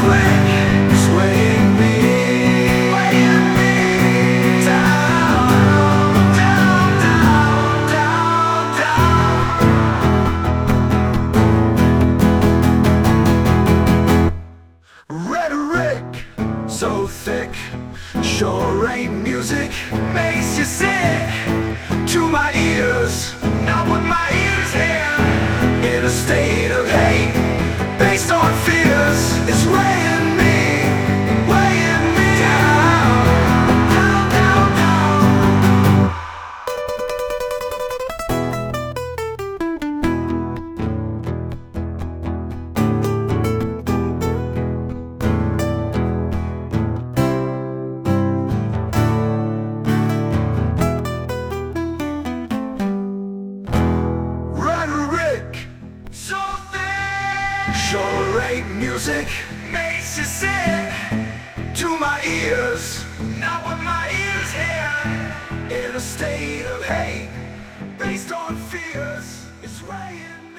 click, swaying me down, down, down, down, down. Rhetoric so thick, sure ain't music, makes you sick to my ears. Not what my ears hear. In a state of hate, based on fears, it's weighing me down, down, down, down. So thick, sure ain't music, makes you sick to my ears. Not what my ears hear. In a state of hate, based on fears, it's weighing